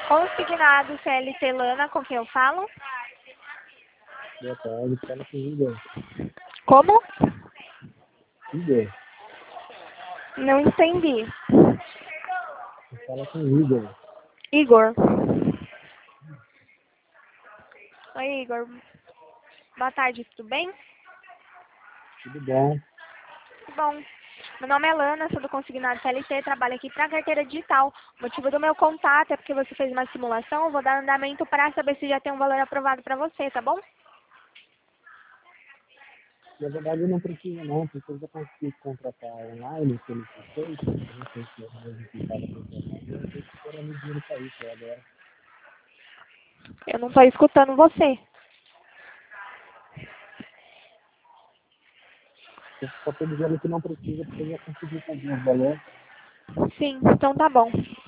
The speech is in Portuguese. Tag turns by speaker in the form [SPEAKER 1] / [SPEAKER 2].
[SPEAKER 1] Consignado CLT Lana, com quem eu falo?
[SPEAKER 2] Boa tarde, fala com o Igor.
[SPEAKER 1] Como?
[SPEAKER 2] Igor,
[SPEAKER 1] Não entendi.
[SPEAKER 2] fala com o Igor.
[SPEAKER 1] Igor. Oi, Igor. Boa tarde, tudo bem?
[SPEAKER 2] Tudo bom?
[SPEAKER 1] Bom, meu nome é Lana, sou do Consignado CLT, trabalho aqui para a carteira digital. O motivo do meu contato é porque você fez uma simulação, eu vou dar andamento para saber se já tem um valor aprovado para você, tá bom?
[SPEAKER 2] Na verdade, eu não preciso não, porque eu já consegui contratar online pelo P6, eu não sei se é o mesmo que estava contratando, eu não sei se era no dinheiro para isso agora.
[SPEAKER 1] Eu não estou escutando você.
[SPEAKER 2] Eu só estou dizendo que não precisa, porque eu já consegui fazer o valor.
[SPEAKER 1] Sim, então tá bom.